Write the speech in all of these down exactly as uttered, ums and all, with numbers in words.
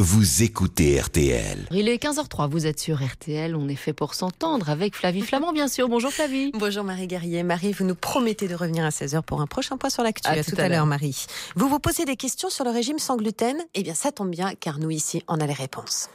vous écoutez R T L. Il est quinze heures zéro trois, vous êtes sur R T L, on est fait pour s'entendre avec Flavie Flamand, bien sûr. Bonjour Flavie. Bonjour Marie Guerrier. Marie, vous nous promettez de revenir à seize heures pour un prochain point sur l'actu. À À tout tout à à l'heure. l'heure, Marie. Vous vous posez des questions sur le régime sans gluten ? Eh bien, ça tombe bien, car nous, ici, on a les réponses.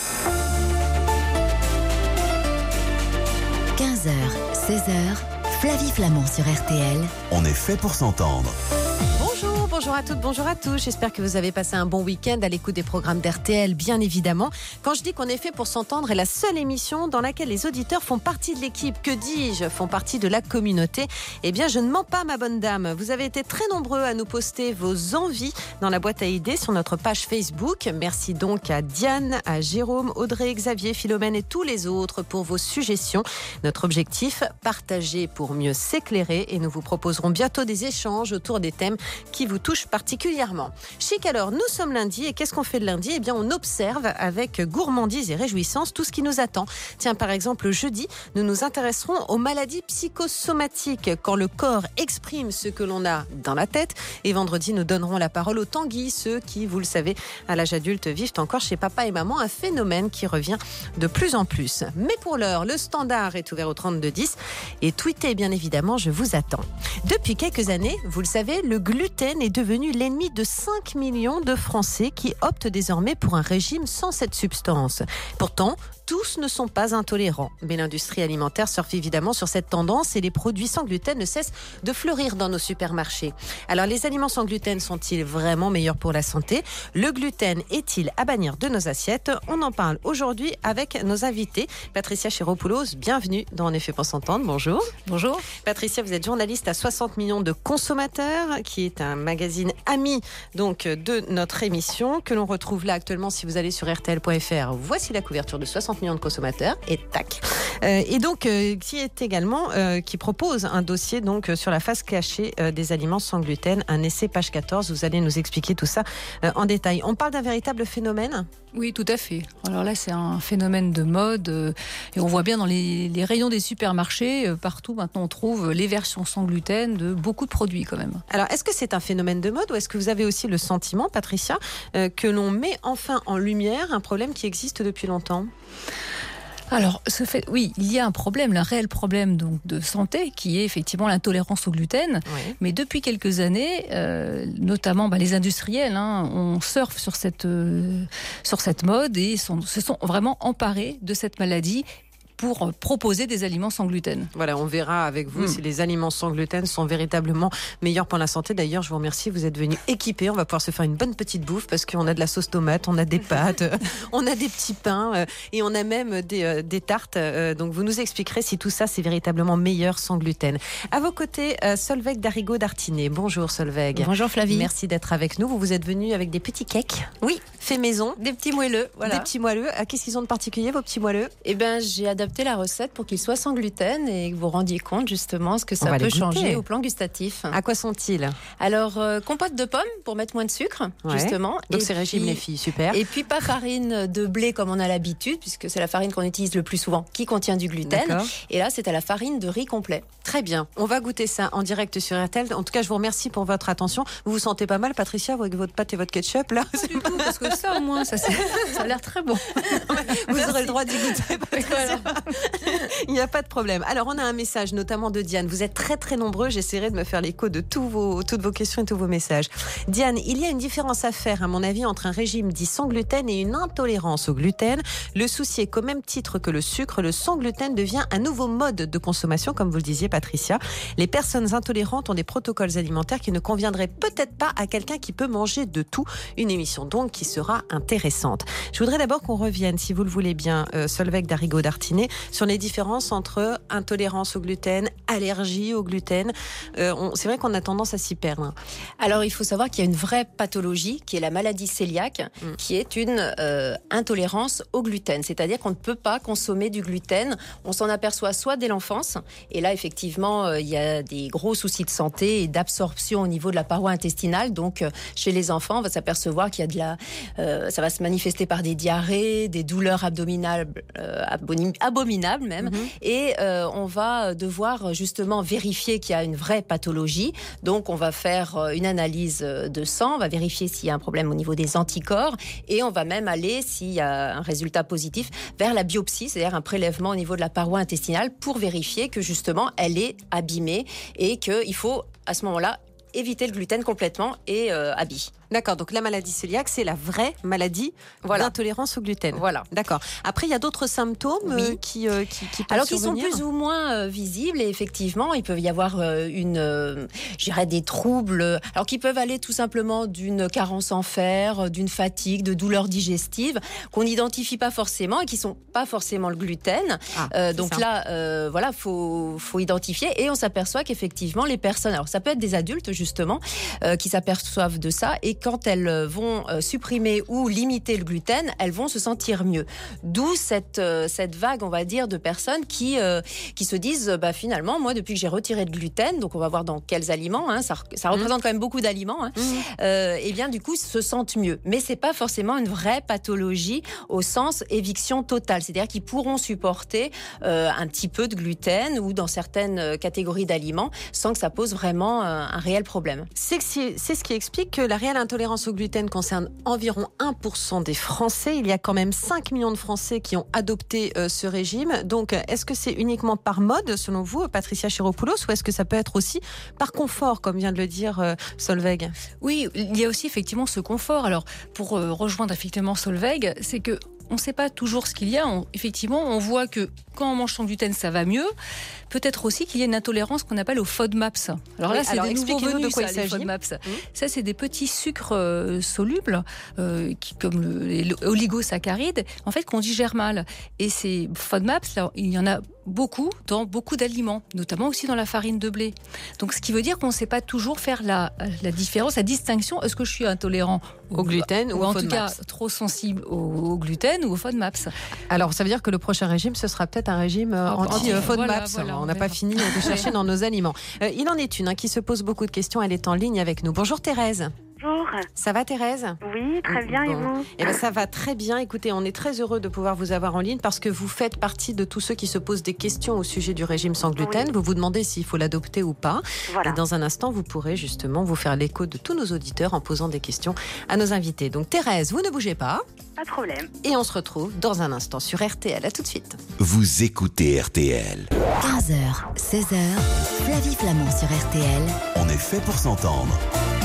quinze heures, seize heures, Flavie Flamand sur R T L. On est fait pour s'entendre. Bonjour, bonjour à toutes, bonjour à tous. J'espère que vous avez passé un bon week-end à l'écoute des programmes d'R T L, bien évidemment. Quand je dis qu'on est fait pour s'entendre, est la seule émission dans laquelle les auditeurs font partie de l'équipe, que dis-je, font partie de la communauté. Eh bien, je ne mens pas, ma bonne dame. Vous avez été très nombreux à nous poster vos envies dans la boîte à idées sur notre page Facebook. Merci donc à Diane, à Jérôme, Audrey, Xavier, Philomène et tous les autres pour vos suggestions. Notre objectif, partager pour mieux s'éclairer, et nous vous proposerons bientôt des échanges autour des thèmes qui vous touchent particulièrement. Chic, alors, nous sommes lundi, et qu'est-ce qu'on fait le lundi ? Eh bien, on observe avec gourmandise et réjouissance tout ce qui nous attend. Tiens, par exemple, jeudi, nous nous intéresserons aux maladies psychosomatiques, quand le corps exprime ce que l'on a dans la tête. Et vendredi, nous donnerons la parole aux tanguis, ceux qui, vous le savez, à l'âge adulte, vivent encore chez papa et maman, un phénomène qui revient de plus en plus. Mais pour l'heure, le standard est ouvert au trente-deux dix, et tweetez, bien évidemment, je vous attends. Depuis quelques années, vous le savez, le gluten est devenu l'ennemi de cinq millions de Français qui optent désormais pour un régime sans cette substance. Pourtant, tous ne sont pas intolérants. Mais l'industrie alimentaire surfe évidemment sur cette tendance et les produits sans gluten ne cessent de fleurir dans nos supermarchés. Alors, les aliments sans gluten sont-ils vraiment meilleurs pour la santé ? Le gluten est-il à bannir de nos assiettes ? On en parle aujourd'hui avec nos invités. Patricia Chéropoulos, bienvenue dans En effet pour s'entendre. Bonjour. Bonjour. Patricia, vous êtes journaliste à soixante millions de consommateurs, qui est un magazine ami donc de notre émission, que l'on retrouve là actuellement si vous allez sur R T L point F R. Voici la couverture de soixante millions de consommateurs et tac. Euh, et donc euh, qui est également euh, qui propose un dossier donc sur la face cachée euh, des aliments sans gluten, un essai page quatorze. Vous allez nous expliquer tout ça euh, en détail. On parle d'un véritable phénomène. Oui, tout à fait. Alors là, c'est un phénomène de mode euh, et on voit bien dans les, les rayons des supermarchés, euh, partout maintenant on trouve les versions sans gluten de beaucoup de produits quand même. Alors, est-ce que c'est un phénomène de mode ou est-ce que vous avez aussi le sentiment, Patricia, euh, que l'on met enfin en lumière un problème qui existe depuis longtemps ? Alors, ce fait, oui, il y a un problème, un réel problème donc de santé, qui est effectivement l'intolérance au gluten. Oui. Mais depuis quelques années, euh, notamment bah, les industriels, hein, on surfe sur cette euh, sur cette mode et sont, se sont vraiment emparés de cette maladie pour proposer des aliments sans gluten. Voilà, on verra avec vous Mm. si les aliments sans gluten sont véritablement meilleurs pour la santé. D'ailleurs, je vous remercie, vous êtes venus équipés. On va pouvoir se faire une bonne petite bouffe parce qu'on a de la sauce tomate, on a des pâtes, on a des petits pains euh, et on a même des, euh, des tartes. Euh, donc, vous nous expliquerez si tout ça, c'est véritablement meilleur sans gluten. À vos côtés, euh, Solveig Darigo d'Artinet. Bonjour Solveig. Bonjour Flavie. Merci d'être avec nous. Vous vous êtes venus avec des petits cakes. Oui, Fait maison. des petits moelleux, voilà. Des petits moelleux. Ah, qu'est-ce qu'ils ont de particulier, vos petits moelleux ? Eh ben, j'ai adapté la recette pour qu'ils soient sans gluten et que vous rendiez compte justement ce que On va ça les peut goûter. changer au plan gustatif. À quoi sont-ils ? Alors, euh, compote de pommes pour mettre moins de sucre, Ouais. justement. Donc, Et c'est régime, puis- les filles. Super. Et puis pas farine de blé comme on a l'habitude, puisque c'est la farine qu'on utilise le plus souvent qui contient du gluten. D'accord. Et là, c'est à la farine de riz complet. Très bien, on va goûter ça en direct sur R T L. En tout cas, je vous remercie pour votre attention. Vous vous sentez pas mal, Patricia, vous, avec votre pâte et votre ketchup là ? Pas du tout, parce que ça au moins, ça, c'est- ça a l'air très bon. Vous aurez le droit d'y goûter, Patricia. Il n'y a pas de problème. Alors, on a un message, notamment de Diane. Vous êtes très très nombreux. J'essaierai de me faire l'écho de tous vos, toutes vos questions et tous vos messages. Diane, il y a une différence à faire, à mon avis, entre un régime dit sans gluten et une intolérance au gluten. Le souci est qu'au même titre que le sucre, le sans gluten devient un nouveau mode de consommation, comme vous le disiez, Patricia. Les personnes intolérantes ont des protocoles alimentaires qui ne conviendraient peut-être pas à quelqu'un qui peut manger de tout. Une émission donc qui sera intéressante. Je voudrais d'abord qu'on revienne, si vous le voulez bien, euh, Solveig Darigo d'Artinet, sur les différences entre intolérance au gluten, allergie au gluten. Euh, on, c'est vrai qu'on a tendance à s'y perdre. Alors, il faut savoir qu'il y a une vraie pathologie qui est la maladie cœliaque, Mm. qui est une euh, intolérance au gluten. C'est-à-dire qu'on ne peut pas consommer du gluten. On s'en aperçoit soit dès l'enfance, et là, effectivement, euh, il y a des gros soucis de santé et d'absorption au niveau de la paroi intestinale. Donc, euh, chez les enfants, on va s'apercevoir qu'il y a de la... Euh, ça va se manifester par des diarrhées, des douleurs abdominales, euh, abdomin- abominable même. Mmh. Et euh, on va devoir justement vérifier qu'il y a une vraie pathologie. Donc, on va faire une analyse de sang, on va vérifier s'il y a un problème au niveau des anticorps et on va même aller, s'il y a un résultat positif, vers la biopsie, c'est-à-dire un prélèvement au niveau de la paroi intestinale pour vérifier que justement, elle est abîmée et qu'il faut, à ce moment-là, éviter le gluten complètement et euh, habille. D'accord, donc la maladie cœliaque, c'est la vraie maladie voilà. d'intolérance au gluten. Voilà. D'accord. Après, il y a d'autres symptômes oui. euh, qui, euh, qui, qui peuvent Alors, qui survenir. sont plus ou moins euh, visibles. Et effectivement, il peut y avoir euh, une, euh, je dirais des troubles, alors qui peuvent aller tout simplement d'une carence en fer, d'une fatigue, de douleurs digestives, qu'on n'identifie pas forcément et qui sont pas forcément le gluten. Ah, euh, donc ça. là, euh, voilà, faut, faut identifier. Et on s'aperçoit qu'effectivement, les personnes, alors ça peut être des adultes justement, euh, qui s'aperçoivent de ça et quand elles vont euh, supprimer ou limiter le gluten, elles vont se sentir mieux. D'où cette, euh, cette vague, on va dire, de personnes qui, euh, qui se disent, bah, finalement, moi, depuis que j'ai retiré le gluten, donc on va voir dans quels aliments, hein, ça, ça représente mmh. quand même beaucoup d'aliments, hein, mmh. euh, et bien du coup, se sentent mieux. Mais c'est pas forcément une vraie pathologie au sens éviction totale. C'est-à-dire qu'ils pourront supporter euh, un petit peu de gluten ou dans certaines catégories d'aliments sans que ça pose vraiment euh, un réel problème. C'est, c'est ce qui explique que la réelle intolérance au gluten concerne environ un pour cent des Français. Il y a quand même cinq millions de Français qui ont adopté euh, ce régime. Donc, est-ce que c'est uniquement par mode, selon vous, Patricia Chiropoulos, ou est-ce que ça peut être aussi par confort, comme vient de le dire euh, Solveig ? Oui, il y a aussi effectivement ce confort. Alors, pour euh, rejoindre effectivement Solveig, c'est que on ne sait pas toujours ce qu'il y a. On, effectivement, on voit que quand on mange sans gluten, ça va mieux. Peut-être aussi qu'il y a une intolérance qu'on appelle aux FODMAPs. Alors là, oui, c'est alors des nouveaux venus, de quoi ça, il s'agit. Les FODMAPs. Mmh. Ça, c'est des petits sucres euh, solubles, euh, qui, comme le, les oligosaccharides, en fait, qu'on digère mal. Et ces FODMAPs, là, il y en a beaucoup dans beaucoup d'aliments, notamment aussi dans la farine de blé. Donc, ce qui veut dire qu'on ne sait pas toujours faire la, la différence, la distinction. Est-ce que je suis intolérant au, au gluten ou, ou en FODMAPs. tout cas trop sensible au, au gluten ou au FODMAPs? Alors, ça veut dire que le prochain régime, ce sera peut-être un régime euh, anti-FODMAPs. Voilà, voilà, on n'a pas fini de chercher dans nos aliments. Euh, il en est une hein, qui se pose beaucoup de questions. Elle est en ligne avec nous. Bonjour Thérèse. Bonjour. Ça va Thérèse ? Oui, très bien, bon. Et vous ? Eh ben, ça va très bien. Écoutez, on est très heureux de pouvoir vous avoir en ligne parce que vous faites partie de tous ceux qui se posent des questions au sujet du régime sans gluten. Oui. Vous vous demandez s'il faut l'adopter ou pas. Voilà. Et dans un instant, vous pourrez justement vous faire l'écho de tous nos auditeurs en posant des questions à nos invités. Donc Thérèse, vous ne bougez pas. Pas de problème. Et on se retrouve dans un instant sur R T L. À tout de suite. Vous écoutez R T L. quinze heures, seize heures, Flavie Flamand sur R T L. On est fait pour s'entendre.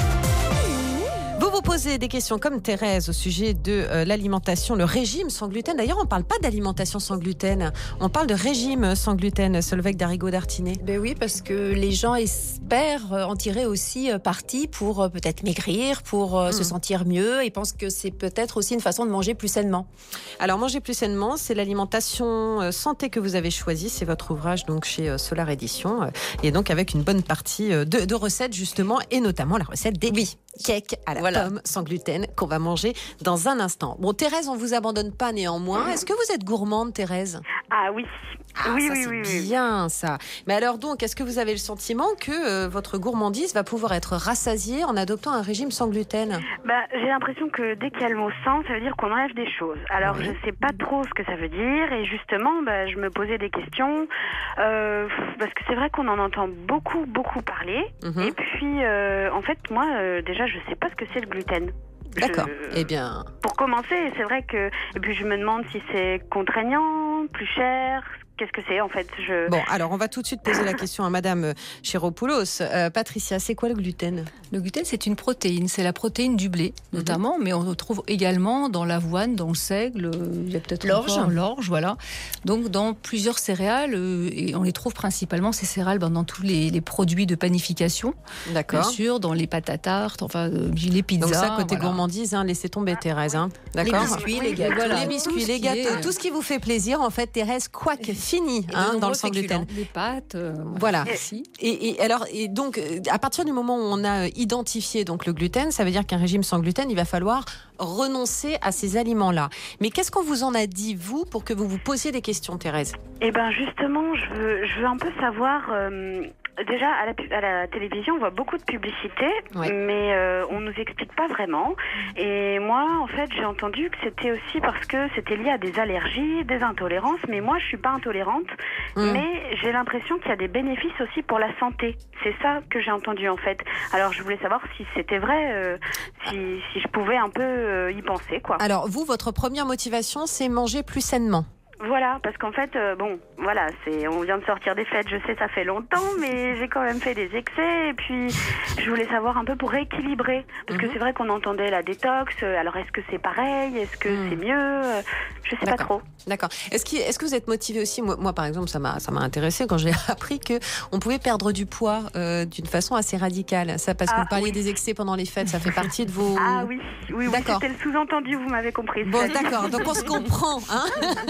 Vous vous posez des questions comme Thérèse au sujet de euh, l'alimentation, le régime sans gluten. D'ailleurs, on ne parle pas d'alimentation sans gluten, on parle de régime sans gluten. Solveig Darigaud-Dartinet. Ben oui, parce que les gens espèrent en tirer aussi parti pour euh, peut-être maigrir, pour euh, mmh. se sentir mieux et pensent que c'est peut-être aussi une façon de manger plus sainement. Alors, manger plus sainement, c'est l'alimentation euh, santé que vous avez choisie. C'est votre ouvrage donc chez euh, Solar Édition. Euh, et donc avec une bonne partie euh, de, de recettes justement, et notamment la recette des oui. cakes à la voilà. pomme sans gluten qu'on va manger dans un instant. Bon, Thérèse, on vous abandonne pas néanmoins. Est-ce que vous êtes gourmande, Thérèse ? Ah oui. Ah, oui, ça, oui, c'est oui, bien oui. ça. Mais alors donc, est-ce que vous avez le sentiment que euh, votre gourmandise va pouvoir être rassasiée en adoptant un régime sans gluten ? Bah, j'ai l'impression que dès qu'il y a le mot sans, ça veut dire qu'on enlève des choses. Alors, oui. je sais pas trop ce que ça veut dire et justement, bah, je me posais des questions euh, parce que c'est vrai qu'on en entend beaucoup, beaucoup parler. Mm-hmm. Et puis, euh, en fait, moi, euh, déjà, je sais pas ce que c'est le gluten. D'accord. Je... Eh bien. Pour commencer, c'est vrai que. Et puis je me demande si c'est contraignant, plus cher. Qu'est-ce que c'est en fait je... Bon, alors on va tout de suite poser la question à Madame Chiropoulos. Euh, Patricia, c'est quoi le gluten ? Le gluten, c'est une protéine. C'est la protéine du blé, notamment, mm-hmm. mais on le trouve également dans l'avoine, dans le seigle, il y a peut-être l'orge. Encore, l'orge, voilà. Donc dans plusieurs céréales, euh, et on les trouve principalement ces céréales ben, dans tous les, les produits de panification. D'accord. Bien sûr, dans les pâtes à tarte, enfin euh, les pizzas. Donc ça, côté voilà. gourmandise, hein, laissez tomber Thérèse. Hein. D'accord. Les biscuits, les gâteaux, voilà. les biscuits, les gâteaux, est... tout ce qui vous fait plaisir, en fait, Thérèse, quoi que fini hein, dans le sans gluten. Les pâtes, euh, voilà. Et, et, et alors, et donc, à partir du moment où on a identifié donc le gluten, ça veut dire qu'un régime sans gluten, il va falloir renoncer à ces aliments-là. Mais qu'est-ce qu'on vous en a dit vous pour que vous vous posiez des questions, Thérèse ? Eh ben justement, je veux, je veux un peu savoir. Euh... déjà, à la, à la télévision, on voit beaucoup de publicité, Ouais. mais euh, on nous explique pas vraiment. Et moi, en fait, j'ai entendu que c'était aussi parce que c'était lié à des allergies, des intolérances, mais moi, je suis pas intolérante, Mm. mais j'ai l'impression qu'il y a des bénéfices aussi pour la santé. C'est ça que j'ai entendu, en fait. Alors, je voulais savoir si c'était vrai, euh, si, si je pouvais un peu euh, y penser, quoi. Alors, vous, votre première motivation, c'est manger plus sainement. Voilà, parce qu'en fait, euh, bon, voilà, c'est, on vient de sortir des fêtes, je sais, ça fait longtemps, mais j'ai quand même fait des excès, et puis je voulais savoir un peu pour rééquilibrer, parce Mhm. que c'est vrai qu'on entendait la détox, euh, alors est-ce que c'est pareil, est-ce que Mhm. c'est mieux, euh, je sais pas D'accord. trop. D'accord. Est-ce que, est-ce que vous êtes motivé aussi, moi, moi, par exemple, ça m'a, ça m'a intéressé quand j'ai appris que on pouvait perdre du poids euh, d'une façon assez radicale. Ça, parce que Ah, vous parliez oui. des excès pendant les fêtes, ça fait partie de vos. Ah oui, oui, oui, D'accord. c'était le sous-entendu, vous m'avez compris. Bon, d'accord. Donc on se comprend, hein.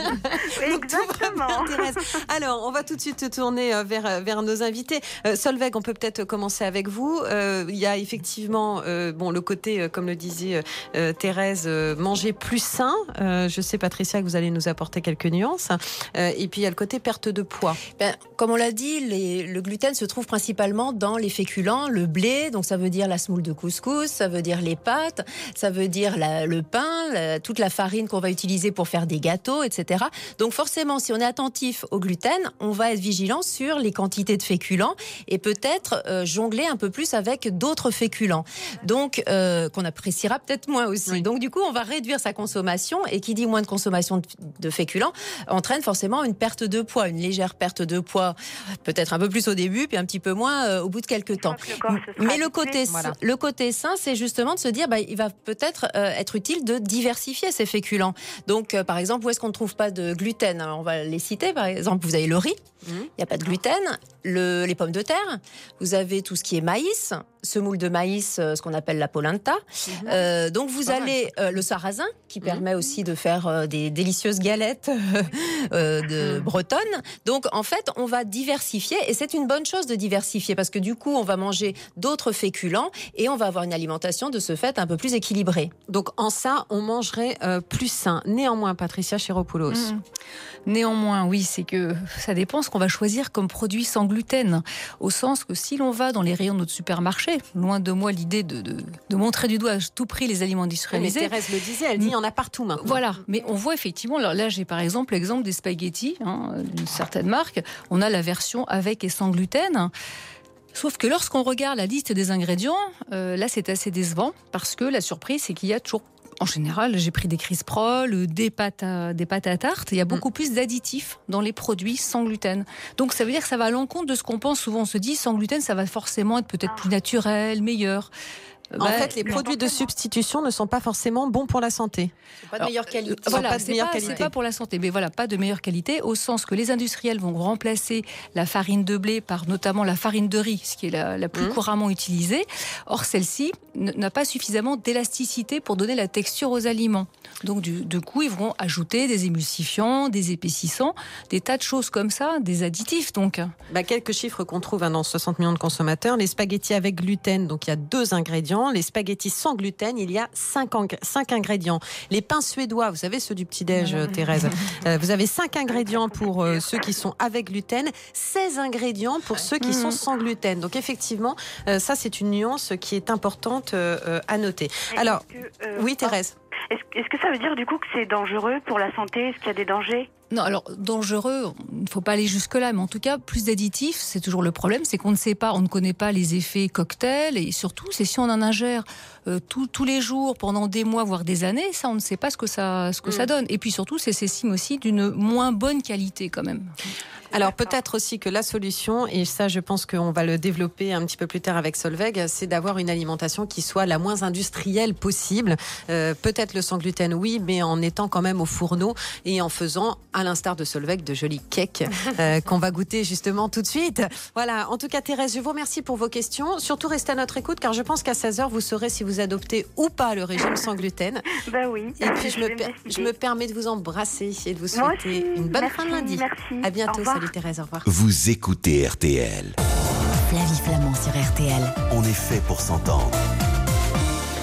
Oui, Donc, tout va exactement. bien, Thérèse. Alors, on va tout de suite se tourner euh, vers, euh, vers nos invités. Euh, Solveig, on peut peut-être commencer avec vous. Euh, Il y a effectivement euh, bon, le côté, euh, comme le disait euh, Thérèse, euh, manger plus sain. Euh, je sais, Patricia, que vous allez nous apporter quelques nuances. Euh, et puis, il y a le côté perte de poids. Ben, comme on l'a dit, les- le gluten se trouve principalement dans les féculents, le blé, donc ça veut dire la semoule de couscous, ça veut dire les pâtes, ça veut dire la- le pain, la- toute la farine qu'on va utiliser pour faire des gâteaux, et cetera. Donc forcément, si on est attentif au gluten, on va être vigilant sur les quantités de féculents et peut-être euh, jongler un peu plus avec d'autres féculents, donc euh, qu'on appréciera peut-être moins aussi. Oui. Donc du coup, on va réduire sa consommation, et qui dit moins de consommation de, de féculents entraîne forcément une perte de poids, une légère perte de poids, peut-être un peu plus au début, puis un petit peu moins euh, au bout de quelques temps. que le corps se sera Mais le habitué. côté, Voilà. le côté sain, c'est justement de se dire, bah, il va peut-être euh, être utile de diversifier ces féculents. Donc, euh, par exemple, où est-ce qu'on ne trouve pas de gluten? Alors, on va les citer. Par exemple, vous avez le riz, il Mmh. n'y a pas de gluten. Le, les pommes de terre, vous avez tout ce qui est maïs, semoule de maïs, euh, ce qu'on appelle la polenta. Euh, donc, vous Pas mal, allez euh, le sarrasin, qui Mhm. permet aussi de faire euh, des délicieuses galettes euh, de Mhm. bretonnes. Donc, en fait, on va diversifier, et c'est une bonne chose de diversifier, parce que du coup, on va manger d'autres féculents et on va avoir une alimentation de ce fait un peu plus équilibrée. Donc, en ça, on mangerait euh, plus sain. Néanmoins, Patricia Chiropoulos. Mmh. Néanmoins, oui, c'est que ça dépend ce qu'on va choisir comme produit sans gluten. Au sens que si l'on va dans les rayons de notre supermarché, loin de moi l'idée de, de, de montrer du doigt à tout prix les aliments Mais industrialisés. Thérèse le disait, elle dit il y en a partout maintenant. Voilà, mais on voit effectivement, alors là j'ai par exemple l'exemple des spaghettis hein, d'une certaine marque, on a la version avec et sans gluten. Sauf que lorsqu'on regarde la liste des ingrédients, euh, là c'est assez décevant, parce que la surprise c'est qu'il y a toujours, en général, j'ai pris des Crisprol, des pâtes à, des pâtes à tarte, il y a beaucoup plus d'additifs dans les produits sans gluten. Donc ça veut dire que ça va à l'encontre de ce qu'on pense. Souvent on se dit sans gluten ça va forcément être peut-être plus naturel, meilleur. En Bah, fait, les produits de substitution ne sont pas forcément bons pour la santé. Pas de Alors, meilleure qualité. sont Voilà, pas de c'est meilleure pas, qualité. c'est pas pour la santé, mais voilà, pas de meilleure qualité, au sens que les industriels vont remplacer la farine de blé par notamment la farine de riz, ce qui est la, la plus Mmh. couramment utilisée. Or, celle-ci n- n'a pas suffisamment d'élasticité pour donner la texture aux aliments. Donc, du, du coup, ils vont ajouter des émulsifiants, des épaississants, des tas de choses comme ça, des additifs, donc. Bah, quelques chiffres qu'on trouve hein, dans soixante millions de consommateurs. Les spaghettis avec gluten, donc il y a deux ingrédients. Les spaghettis sans gluten, il y a cinq, ing- cinq ingrédients. Les pains suédois, vous savez, ceux du petit-déj, euh, Thérèse, euh, vous avez cinq ingrédients pour euh, ceux qui sont avec gluten, seize ingrédients pour ceux qui sont sans gluten. Donc effectivement, euh, ça c'est une nuance qui est importante euh, euh, à noter. Et Alors, est-ce que, euh, oui Thérèse. Est-ce, est-ce que ça veut dire du coup que c'est dangereux pour la santé? Est-ce qu'il y a des dangers? Non, alors dangereux, il ne faut pas aller jusque-là, mais en tout cas, plus d'additifs, c'est toujours le problème, c'est qu'on ne sait pas, on ne connaît pas les effets cocktails, et surtout, c'est si on en ingère euh, tout- tous les jours, pendant des mois, voire des années, ça, on ne sait pas ce que ça, ce que ça donne. Et puis surtout, c'est ces signes aussi d'une moins bonne qualité quand même. Alors peut-être aussi que la solution, et ça je pense qu'on va le développer un petit peu plus tard avec Solveig, c'est d'avoir une alimentation qui soit la moins industrielle possible. Euh, peut-être le sans gluten, oui, mais en étant quand même au fourneau et en faisant, à l'instar de Solveig, de jolis cakes euh, qu'on va goûter justement tout de suite. Voilà, en tout cas Thérèse, je vous remercie pour vos questions. Surtout restez à notre écoute car je pense qu'à seize heures, vous saurez si vous adoptez ou pas le régime sans gluten. Bah oui. Et puis je me, vais per- décider. je me permets de vous embrasser et de vous Moi souhaiter aussi. une bonne Merci, fin de lundi. merci. À Au bientôt, revoir. salut Thérèse, au revoir. Vous écoutez R T L. Flavie Flamand sur R T L. On est fait pour s'entendre.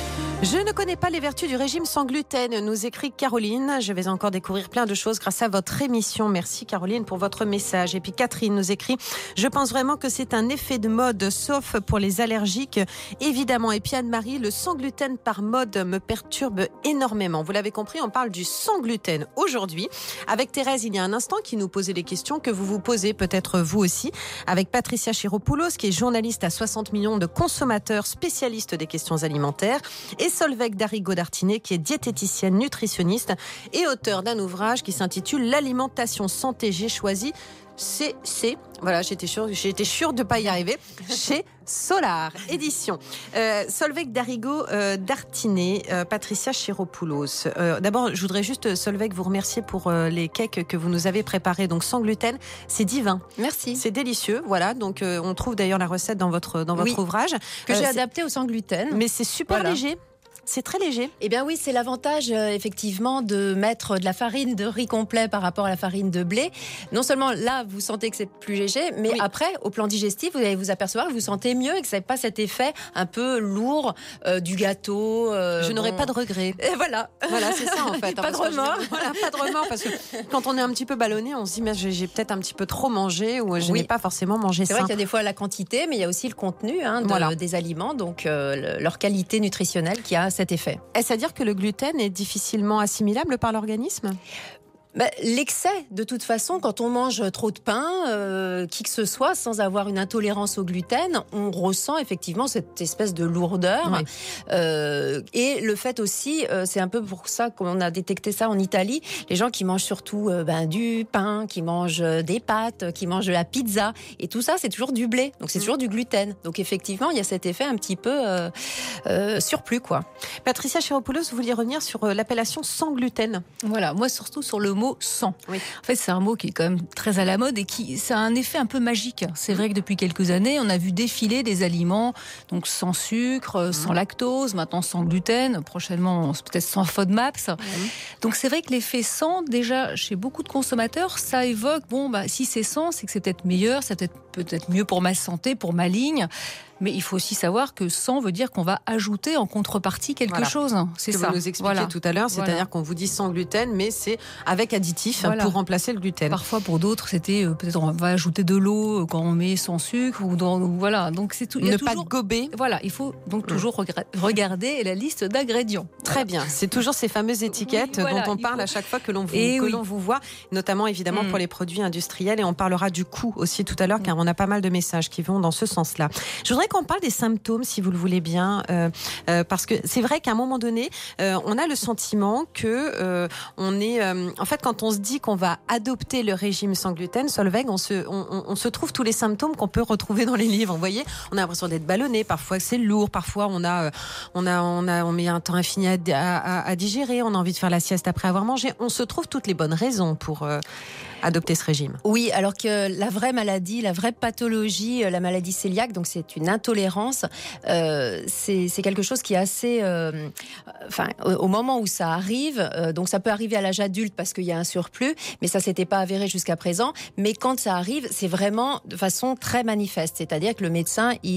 Je ne connais pas les vertus du régime sans gluten, nous écrit Caroline. Je vais encore découvrir plein de choses grâce à votre émission. Merci Caroline pour votre message. Et puis Catherine nous écrit, je pense vraiment que c'est un effet de mode, sauf pour les allergiques, évidemment. Et puis Anne-Marie, le sans gluten par mode me perturbe énormément. Vous l'avez compris, on parle du sans gluten aujourd'hui. Avec Thérèse, il y a un instant, qui nous posait les questions que vous vous posez peut-être vous aussi. Avec Patricia Chiropoulos, qui est journaliste à soixante millions de consommateurs, spécialiste des questions alimentaires. Et Solveig Darigo-Dartinet, qui est diététicienne nutritionniste et auteur d'un ouvrage qui s'intitule L'alimentation santé, j'ai choisi C C. Voilà, j'étais sûre, j'étais sûre de ne pas y arriver. Chez Solar Édition. Euh, Solveig Darigo-Dartinet, euh, Patricia Chiropoulos. Euh, d'abord, je voudrais juste, Solveig, vous remercier pour euh, les cakes que vous nous avez préparés. Donc, sans gluten, c'est divin. Merci. C'est délicieux. Voilà. Donc, euh, on trouve d'ailleurs la recette dans votre, dans votre oui, ouvrage. Que euh, j'ai adapté au sans gluten. Mais c'est super voilà. léger. C'est très léger. Eh bien oui, c'est l'avantage euh, effectivement de mettre de la farine de riz complet par rapport à la farine de blé. Non seulement là, vous sentez que c'est plus léger, mais oui. après, au plan digestif, vous allez vous apercevoir que vous sentez mieux et que ça n'a pas cet effet un peu lourd euh, du gâteau. Euh, je bon... n'aurai pas de regrets. Et voilà. Voilà, c'est ça en fait. Pas de remords. Je... Voilà, pas de remords parce que quand on est un petit peu ballonné, on se dit mais j'ai, j'ai peut-être un petit peu trop mangé ou je oui. n'ai pas forcément mangé c'est sain. C'est vrai qu'il y a des fois la quantité, mais il y a aussi le contenu hein, de, voilà. des aliments, donc euh, leur qualité nutritionnelle qui a cet effet. Est-ce C'est-à-dire que le gluten est difficilement assimilable par l'organisme ? Bah, l'excès, de toute façon, quand on mange trop de pain, euh, qui que ce soit, sans avoir une intolérance au gluten, on ressent effectivement cette espèce de lourdeur. Oui. Euh, et le fait aussi, euh, c'est un peu pour ça qu'on a détecté ça en Italie, les gens qui mangent surtout euh, ben, du pain, qui mangent des pâtes, qui mangent de la pizza, et tout ça, c'est toujours du blé, donc c'est mmh. toujours du gluten. Donc effectivement, il y a cet effet un petit peu euh, euh, surplus, quoi. Patricia Chiropoulos, vous vouliez revenir sur euh, l'appellation sans gluten ? Voilà, moi surtout sur le mot sans. Oui. En fait, c'est un mot qui est quand même très à la mode et qui, ça a un effet un peu magique. C'est vrai que depuis quelques années, on a vu défiler des aliments donc sans sucre, mmh. sans lactose, maintenant sans gluten, prochainement peut-être sans FODMAPs. Mmh. Donc c'est vrai que l'effet sans, déjà chez beaucoup de consommateurs, ça évoque, bon, bah, si c'est sans, c'est que c'est peut-être meilleur, c'est peut-être, peut-être mieux pour ma santé, pour ma ligne. Mais il faut aussi savoir que sans veut dire qu'on va ajouter en contrepartie quelque voilà. chose. C'est que ça. Vous nous expliquiez voilà. tout à l'heure, c'est-à-dire voilà. qu'on vous dit sans gluten, mais c'est avec additifs voilà. pour remplacer le gluten. Parfois, pour d'autres, c'était euh, peut-être on va ajouter de l'eau quand on met sans sucre ou dans, voilà. Donc c'est tout. Il y a ne toujours, pas gober. Voilà, il faut donc toujours mmh. regarder la liste d'ingrédients. Très bien. C'est toujours ces fameuses étiquettes oui, voilà, dont on parle faut... à chaque fois que l'on vous, que oui. l'on vous voit, notamment évidemment mmh. pour les produits industriels. Et on parlera du coût aussi tout à l'heure, mmh. car on a pas mal de messages qui vont dans ce sens-là. Je voudrais qu'on parle des symptômes, si vous le voulez bien, euh, euh, parce que c'est vrai qu'à un moment donné, euh, on a le sentiment que euh, on est, euh, en fait, quand on se dit qu'on va adopter le régime sans gluten, Solveig, on se, on, on se trouve tous les symptômes qu'on peut retrouver dans les livres. Vous voyez, on a l'impression d'être ballonné, parfois c'est lourd, parfois on a, on a, on a, on met un temps infini à, à, à digérer, on a envie de faire la sieste après avoir mangé. On se trouve toutes les bonnes raisons pour euh, adopter ce régime. Oui, alors que la vraie maladie, la vraie pathologie, la maladie cœliaque, donc c'est une intolérance, euh, c'est, c'est quelque chose qui est assez... Euh, enfin, au moment où ça arrive, euh, donc ça peut arriver à l'âge adulte parce qu'il y a un surplus, mais ça s'était pas avéré jusqu'à présent, mais quand ça arrive, c'est vraiment de façon très manifeste, c'est-à-dire que le médecin, il,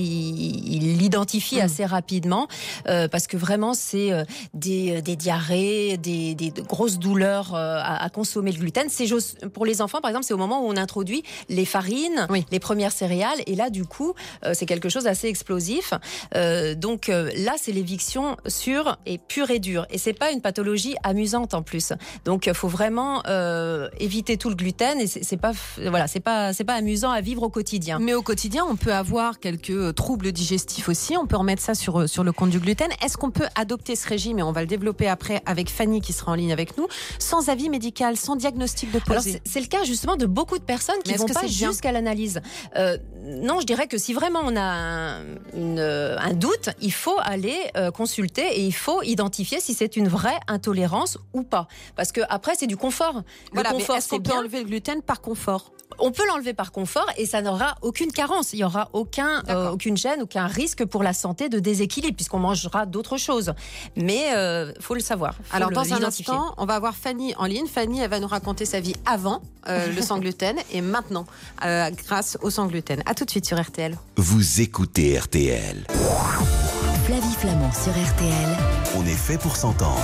il l'identifie mmh. assez rapidement, euh, parce que vraiment c'est euh, des, des diarrhées, des, des de grosses douleurs euh, à, à consommer le gluten. C'est pour les enfants, par exemple, c'est au moment où on introduit les farines, oui. les premières céréales, et là, du coup, euh, c'est quelque chose d'assez explosif. Euh, donc euh, là, c'est l'éviction sûre et pure et dure. Et c'est pas une pathologie amusante en plus. Donc, il faut vraiment euh, éviter tout le gluten. Et c'est, c'est pas, voilà, c'est pas, c'est pas amusant à vivre au quotidien. Mais au quotidien, on peut avoir quelques troubles digestifs aussi. On peut remettre ça sur sur le compte du gluten. Est-ce qu'on peut adopter ce régime, et on va le développer après avec Fanny qui sera en ligne avec nous, sans avis médical, sans diagnostic de posé? Alors, c'est, c'est le cas justement de beaucoup de personnes qui ne vont pas jusqu'à l'analyse. Euh, non, je dirais que si vraiment on a un, une, un doute, il faut aller euh, consulter et il faut identifier si c'est une vraie intolérance ou pas. Parce que après, c'est du confort. Le voilà, confort, mais est-ce qu'on peut enlever le gluten par confort? On peut l'enlever par confort et ça n'aura aucune carence. Il n'y aura aucun, euh, aucune gêne, aucun risque pour la santé de déséquilibre puisqu'on mangera d'autres choses. Mais il euh, faut le savoir. Faut Alors le, dans un instant, on va avoir Fanny en ligne. Fanny, elle va nous raconter sa vie avant euh, le sans gluten et maintenant euh, grâce au sans gluten. À tout de suite sur R T L. Vous écoutez R T L. Flavie Flamand sur R T L. On est fait pour s'entendre.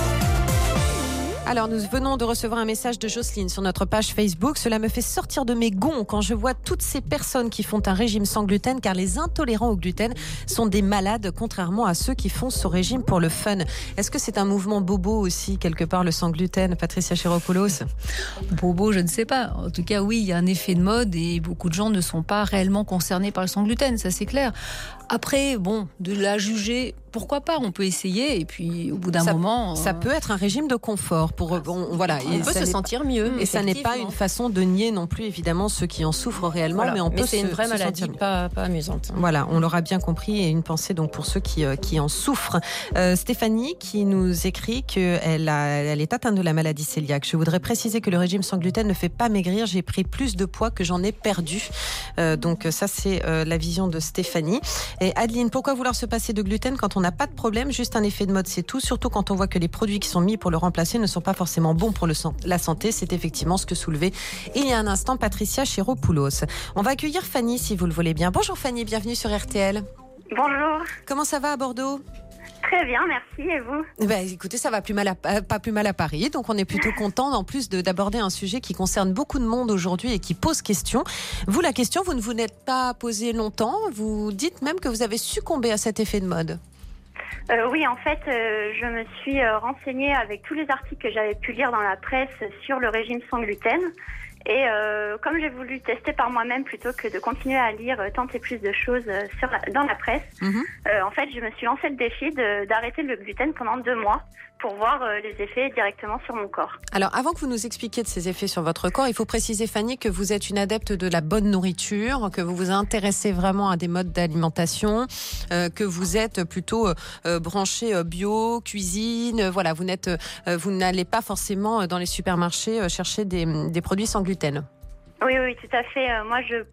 Alors, nous venons de recevoir un message de Jocelyne sur notre page Facebook. Cela me fait sortir de mes gonds quand je vois toutes ces personnes qui font un régime sans gluten, car les intolérants au gluten sont des malades, contrairement à ceux qui font ce régime pour le fun. Est-ce que c'est un mouvement bobo aussi, quelque part, le sans gluten, Patricia Chiropoulos? Bobo, je ne sais pas. En tout cas, oui, il y a un effet de mode et beaucoup de gens ne sont pas réellement concernés par le sans gluten, ça c'est clair. Après, bon, de la juger, pourquoi pas, on peut essayer et puis au bout d'un ça, moment... Ça euh... peut être un régime de confort. Pour, bon, voilà, on et peut se sentir pas, mieux. Et ça n'est pas une façon de nier non plus, évidemment, ceux qui en souffrent réellement, voilà. mais on mais peut c'est se, une vraie se maladie, pas, pas amusante. Voilà, on l'aura bien compris, et une pensée donc pour ceux qui, euh, qui en souffrent. Euh, Stéphanie qui nous écrit qu'elle a, elle est atteinte de la maladie cœliaque. Je voudrais préciser que le régime sans gluten ne fait pas maigrir. J'ai pris plus de poids que j'en ai perdu. Euh, donc ça, c'est euh, la vision de Stéphanie. Et Adeline, pourquoi vouloir se passer de gluten quand on n'a pas de problème, juste un effet de mode, c'est tout. Surtout quand on voit que les produits qui sont mis pour le remplacer ne sont pas forcément bons pour le, la santé. C'est effectivement ce que soulevait il y a un instant Patricia Chiropoulos. On va accueillir Fanny si vous le voulez bien. Bonjour Fanny, bienvenue sur R T L. Bonjour. Comment ça va à Bordeaux ? Très bien, merci. Et vous ? Ben, écoutez, ça va plus mal à, pas plus mal à Paris. Donc, on est plutôt content, en plus de, d'aborder un sujet qui concerne beaucoup de monde aujourd'hui et qui pose question. Vous, la question, vous ne vous n'êtes pas posée longtemps. Vous dites même que vous avez succombé à cet effet de mode. Euh, oui, en fait, euh, je me suis euh, renseignée avec tous les articles que j'avais pu lire dans la presse sur le régime sans gluten. Et euh, comme j'ai voulu tester par moi-même plutôt que de continuer à lire euh, tant et plus de choses euh, sur la, dans la presse, mmh. euh, en fait, je me suis lancé le défi de, d'arrêter le gluten pendant deux mois pour voir euh, les effets directement sur mon corps. Alors, avant que vous nous expliquiez de ces effets sur votre corps, il faut préciser, Fanny, que vous êtes une adepte de la bonne nourriture, que vous vous intéressez vraiment à des modes d'alimentation, euh, que vous êtes plutôt euh, branchée euh, bio, cuisine, euh, voilà, vous n'êtes, euh, vous n'allez pas forcément dans les supermarchés euh, chercher des, des produits sans gluten. Oui, oui, tout à fait. Euh, moi, je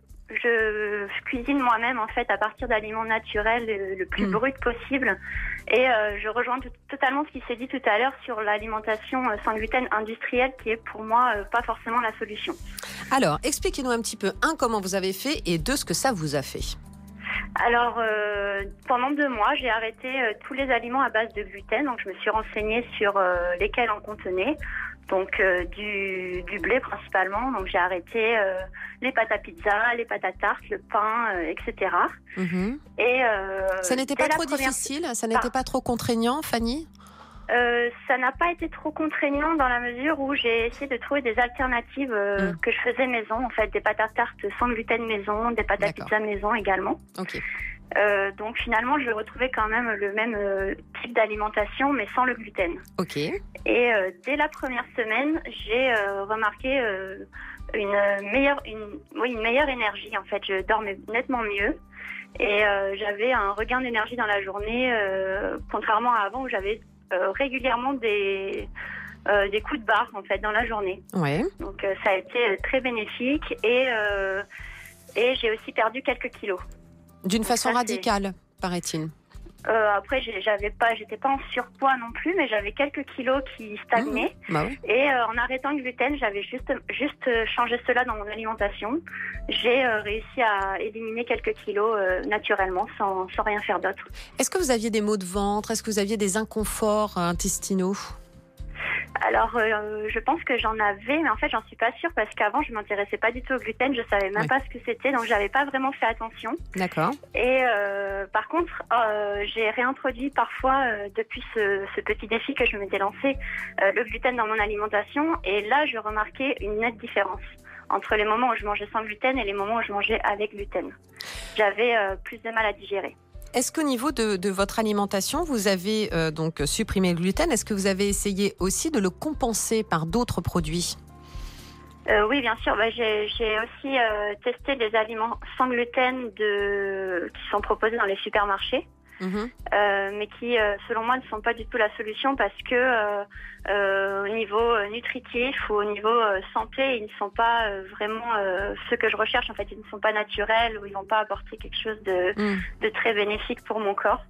Je cuisine moi-même en fait à partir d'aliments naturels le, le plus mmh. brut possible et euh, je rejoins tout, totalement ce qui s'est dit tout à l'heure sur l'alimentation sans gluten industrielle qui est pour moi euh, pas forcément la solution. Alors, expliquez-nous un petit peu, un, comment vous avez fait et deux, ce que ça vous a fait. Alors, euh, pendant deux mois, j'ai arrêté euh, tous les aliments à base de gluten, donc je me suis renseignée sur euh, lesquels en contenaient. Donc euh, du, du blé principalement, donc j'ai arrêté euh, les pâtes à pizza, les pâtes à tarte, le pain, euh, et cetera. Mmh. Et euh, ça n'était pas trop première... difficile, ça n'était pas trop contraignant, Fanny ? Euh, ça n'a pas été trop contraignant dans la mesure où j'ai essayé de trouver des alternatives euh, mmh. que je faisais maison, en fait, des pâtes à tarte sans gluten maison, des pâtes D'accord. à pizza maison également. Ok. Euh, donc finalement, je retrouvais quand même le même euh, type d'alimentation, mais sans le gluten. Ok. Et euh, dès la première semaine, j'ai euh, remarqué euh, une meilleure, une, oui, une meilleure énergie. En fait, je dormais nettement mieux et euh, j'avais un regain d'énergie dans la journée, euh, contrairement à avant où j'avais euh, régulièrement des euh, des coups de barre en fait dans la journée. Ouais. Donc euh, ça a été très bénéfique et euh, et j'ai aussi perdu quelques kilos. D'une Donc façon ça, radicale, paraît-il. Euh, après, j'avais pas, j'étais pas en surpoids non plus, mais j'avais quelques kilos qui stagnaient. Mmh, bah oui. Et euh, en arrêtant le gluten, j'avais juste, juste changé cela dans mon alimentation. J'ai euh, réussi à éliminer quelques kilos euh, naturellement, sans, sans rien faire d'autre. Est-ce que vous aviez des maux de ventre ? Est-ce que vous aviez des inconforts intestinaux ? Alors, euh, je pense que j'en avais, mais en fait, j'en suis pas sûre parce qu'avant, je m'intéressais pas du tout au gluten, je savais même ouais. pas ce que c'était, donc j'avais pas vraiment fait attention. D'accord. Et euh, par contre, euh, j'ai réintroduit parfois, euh, depuis ce, ce petit défi que je m'étais lancé, euh, le gluten dans mon alimentation, et là, je remarquais une nette différence entre les moments où je mangeais sans gluten et les moments où je mangeais avec gluten. J'avais euh, plus de mal à digérer. Est-ce qu'au niveau de, de votre alimentation, vous avez euh, donc supprimé le gluten ? Est-ce que vous avez essayé aussi de le compenser par d'autres produits ? euh, Oui, bien sûr. Bah, j'ai, j'ai aussi euh, testé des aliments sans gluten de, qui sont proposés dans les supermarchés. Mmh. Euh, mais qui, euh, selon moi, ne sont pas du tout la solution parce que euh, euh, au niveau nutritif ou au niveau euh, santé, ils ne sont pas euh, vraiment euh, ce que je recherche. En fait, ils ne sont pas naturels ou ils vont pas apporter quelque chose de, mmh. de très bénéfique pour mon corps.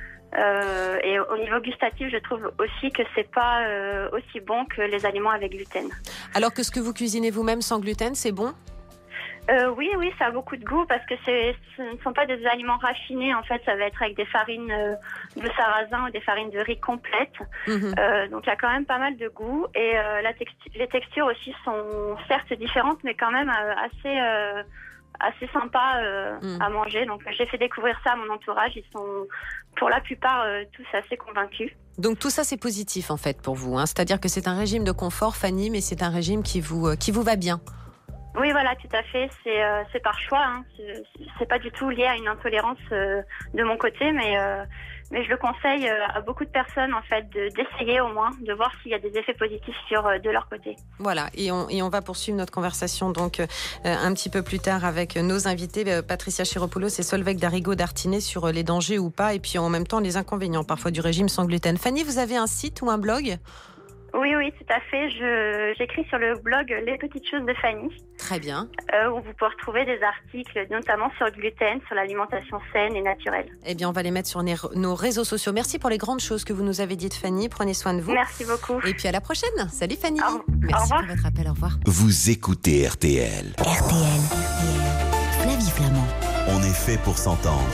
Euh, et au niveau gustatif, je trouve aussi que c'est pas euh, aussi bon que les aliments avec gluten. Alors que ce que vous cuisinez vous-même sans gluten, c'est bon ? Euh, oui, oui, ça a beaucoup de goût parce que c'est, ce ne sont pas des aliments raffinés. En fait, ça va être avec des farines euh, de sarrasin ou des farines de riz complètes. Mmh. Euh, donc, il y a quand même pas mal de goût. Et euh, la textu- les textures aussi sont certes différentes, mais quand même euh, assez, euh, assez sympas euh, mmh. à manger. Donc, j'ai fait découvrir ça à mon entourage. Ils sont, pour la plupart, euh, tous assez convaincus. Donc tout ça c'est positif en fait pour vous, hein. C'est-à-dire que c'est un régime de confort, Fanny, mais c'est un régime qui vous, euh, qui vous va bien. Oui, voilà, tout à fait. C'est, euh, c'est par choix. Hein. C'est, c'est pas du tout lié à une intolérance euh, de mon côté, mais euh, mais je le conseille euh, à beaucoup de personnes en fait de, d'essayer au moins, de voir s'il y a des effets positifs sur euh, de leur côté. Voilà, et on et on va poursuivre notre conversation donc euh, un petit peu plus tard avec nos invités euh, Patricia Chiropoulos et Solveig Darigo-Dartinet sur euh, les dangers ou pas, et puis en même temps les inconvénients parfois du régime sans gluten. Fanny, vous avez un site ou un blog ? Oui, oui, tout à fait. Je, j'écris sur le blog Les Petites Choses de Fanny. Très bien. Euh, où vous pouvez retrouver des articles, notamment sur le gluten, sur l'alimentation saine et naturelle. Eh bien, on va les mettre sur nos réseaux sociaux. Merci pour les grandes choses que vous nous avez dites, Fanny. Prenez soin de vous. Merci beaucoup. Et puis à la prochaine. Salut, Fanny. Au, Merci au revoir. pour votre appel. Au revoir. Vous écoutez R T L. R T L. R T L. Flavie Flamand. On est fait pour s'entendre.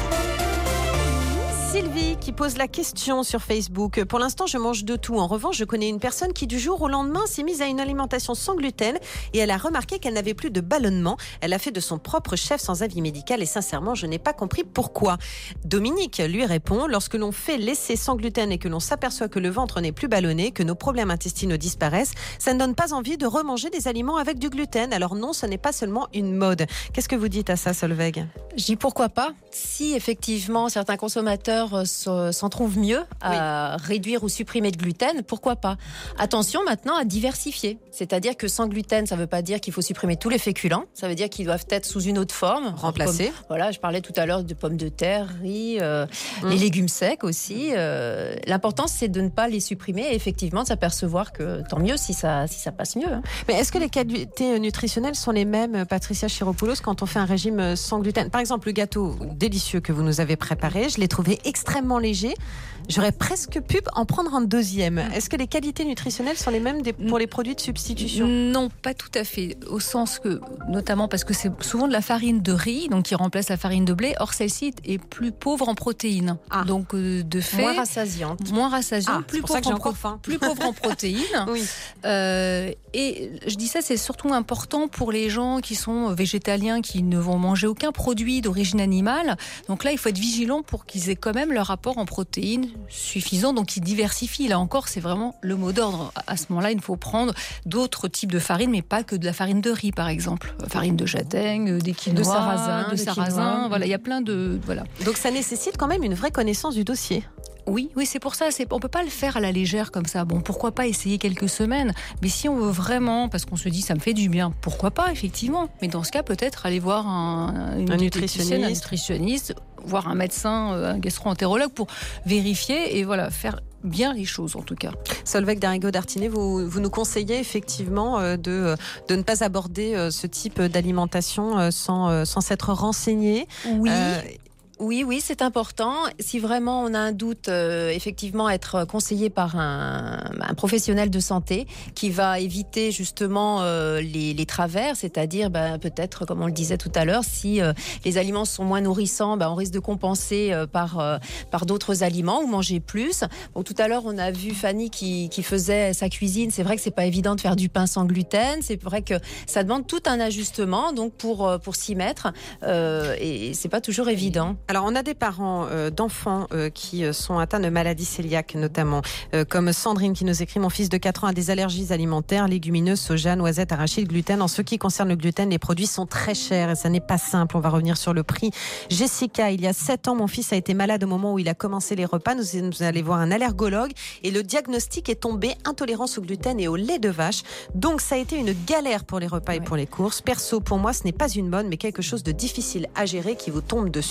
Sylvie qui pose la question sur Facebook. Pour l'instant, je mange de tout. En revanche, je connais une personne qui, du jour au lendemain, s'est mise à une alimentation sans gluten et elle a remarqué qu'elle n'avait plus de ballonnement. Elle a fait de son propre chef sans avis médical et sincèrement, je n'ai pas compris pourquoi. Dominique lui répond, lorsque l'on fait l'essai sans gluten et que l'on s'aperçoit que le ventre n'est plus ballonné, que nos problèmes intestinaux disparaissent, ça ne donne pas envie de remanger des aliments avec du gluten. Alors non, ce n'est pas seulement une mode. Qu'est-ce que vous dites à ça, Solveig ? Je dis pourquoi pas. Si effectivement certains consommateurs s'en trouvent mieux à oui. réduire ou supprimer le gluten, pourquoi pas. Attention maintenant à diversifier. C'est-à-dire que sans gluten, ça ne veut pas dire qu'il faut supprimer tous les féculents. Ça veut dire qu'ils doivent être sous une autre forme. Remplacés. Comme, voilà, je parlais tout à l'heure de pommes de terre, riz, euh, mmh. les légumes secs aussi. Euh, l'important, c'est de ne pas les supprimer et effectivement de s'apercevoir que tant mieux si ça, si ça passe mieux. Hein. Mais est-ce que les qualités nutritionnelles sont les mêmes, Patricia Chiropoulos, quand on fait un régime sans gluten ? Par exemple, le gâteau délicieux que vous nous avez préparé, je l'ai trouvé extrêmement léger. J'aurais presque pu en prendre un deuxième. Est-ce que les qualités nutritionnelles sont les mêmes des, pour les produits de substitution ? Non, pas tout à fait. Au sens que, notamment parce que c'est souvent de la farine de riz, donc qui remplace la farine de blé. Or, celle-ci est plus pauvre en protéines. Ah. Donc, euh, de fait, moins rassasiante. Moins rassasiante, ah, plus, pauvre en pro- faim. plus pauvre en protéines. Oui. Euh, et je dis ça, c'est surtout important pour les gens qui sont végétaliens, qui ne vont manger aucun produit d'origine animale. Donc là, il faut être vigilant pour qu'ils aient quand même leur apport en protéines suffisant, donc ils diversifient. Là encore, c'est vraiment le mot d'ordre. À ce moment-là, il faut prendre d'autres types de farine, mais pas que de la farine de riz, par exemple. Farine de châtaigne, des quinoa, de sarrasin, de, de sarrasin. Quinoa. Voilà, il y a plein de voilà. Donc ça nécessite quand même une vraie connaissance du dossier. Oui, oui, c'est pour ça. C'est, on peut pas le faire à la légère comme ça. Bon, pourquoi pas essayer quelques semaines. Mais si on veut vraiment, parce qu'on se dit ça me fait du bien, pourquoi pas effectivement. Mais dans ce cas, peut-être aller voir un, une un nutritionniste, un nutritionniste, voir un médecin, un gastro-entérologue pour vérifier et voilà faire bien les choses en tout cas. Solveig Darigo-Dartinet, vous, vous nous conseillez effectivement de, de ne pas aborder ce type d'alimentation sans, sans s'être renseigné. Oui. Euh, Oui, oui, c'est important. Si vraiment on a un doute, euh, effectivement, être conseillé par un, un professionnel de santé qui va éviter justement euh, les, les travers, c'est-à-dire ben, peut-être, comme on le disait tout à l'heure, si euh, les aliments sont moins nourrissants, ben, on risque de compenser euh, par, euh, par d'autres aliments ou manger plus. Bon, tout à l'heure, on a vu Fanny qui, qui faisait sa cuisine. C'est vrai que c'est pas évident de faire du pain sans gluten. C'est vrai que ça demande tout un ajustement donc pour, pour s'y mettre euh, et c'est pas toujours évident. Alors, on a des parents euh, d'enfants euh, qui sont atteints de maladies cœliaques, notamment, euh, comme Sandrine qui nous écrit « Mon fils de quatre ans a des allergies alimentaires, légumineuses, soja, noisettes, arachides, gluten. En ce qui concerne le gluten, les produits sont très chers et ça n'est pas simple. On va revenir sur le prix. » Jessica, il y a sept ans, mon fils a été malade au moment où il a commencé les repas. Nous, nous allons voir un allergologue et le diagnostic est tombé intolérance au gluten et au lait de vache. Donc, ça a été une galère pour les repas et ouais. pour les courses. Perso, pour moi, ce n'est pas une mode, mais quelque chose de difficile à gérer qui vous tombe dessus.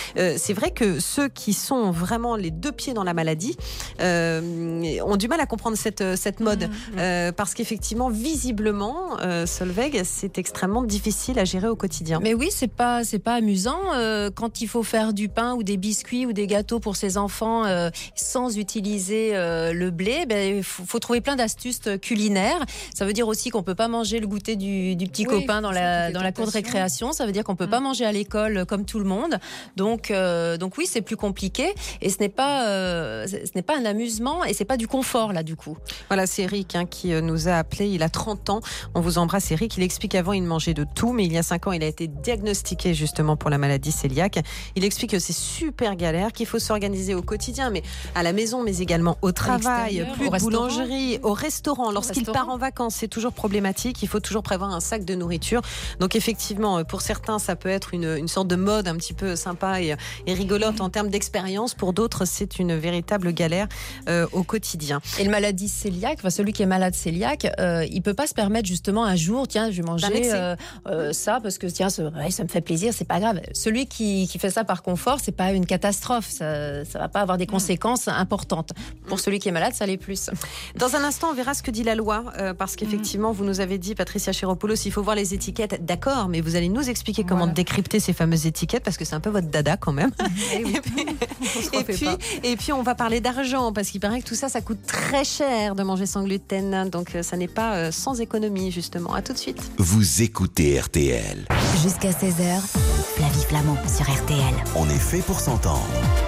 euh, c'est vrai que ceux qui sont vraiment les deux pieds dans la maladie euh, ont du mal à comprendre cette, cette mode. Mmh, euh, parce qu'effectivement, visiblement, euh, Solveig, c'est extrêmement difficile à gérer au quotidien. Mais oui, c'est pas, c'est pas amusant. Euh, quand il faut faire du pain ou des biscuits ou des gâteaux pour ses enfants euh, sans utiliser euh, le blé, ben, il faut, faut trouver plein d'astuces culinaires. Ça veut dire aussi qu'on peut pas manger le goûter du, du petit oui, copain dans la, dans la cour de récréation. Ça veut dire qu'on peut mmh. pas manger à l'école comme tout le monde. Donc, euh, donc oui, c'est plus compliqué. Et ce n'est pas, euh, ce n'est pas un amusement et c'est pas du confort là du coup. Voilà, c'est Eric hein, qui nous a appelé. Il a trente ans. On vous embrasse, Eric. Il explique qu'avant, il mangeait de tout, mais il y a cinq ans, il a été diagnostiqué justement pour la maladie cœliaque. Il explique que c'est super galère, qu'il faut s'organiser au quotidien, mais à la maison, mais également au travail, plus de boulangerie, au restaurant. Lorsqu'il part en vacances, c'est toujours problématique. Il faut toujours prévoir un sac de nourriture. Donc effectivement, pour certains, ça peut être une, une sorte de mode un petit peu sympa et, et rigolote en termes d'expérience. Pour d'autres, c'est une véritable galère euh, au quotidien. Et le maladie cœliaque, enfin celui qui est malade cœliaque, euh, il peut pas se permettre justement un jour, tiens, je vais manger euh, euh, ça parce que tiens, ça, ouais, ça me fait plaisir, c'est pas grave. Celui qui, qui fait ça par confort, c'est pas une catastrophe, ça, ça va pas avoir des conséquences importantes. Pour celui qui est malade, ça l'est plus. Dans un instant, on verra ce que dit la loi, euh, parce qu'effectivement, vous nous avez dit, Patricia Chiropoulos, il faut voir les étiquettes. D'accord, mais vous allez nous expliquer comment voilà. décrypter ces fameuses étiquettes, parce que c'est un peu votre dada quand même. Et, oui. et, puis, et, puis, et puis, on va parler d'argent, parce qu'il paraît que tout ça, ça coûte très cher de manger sans gluten, donc ça n'est pas sans économie, justement. À tout de suite. Vous écoutez R T L. Jusqu'à seize heures, Flavie Flamand sur R T L. On est fait pour s'entendre.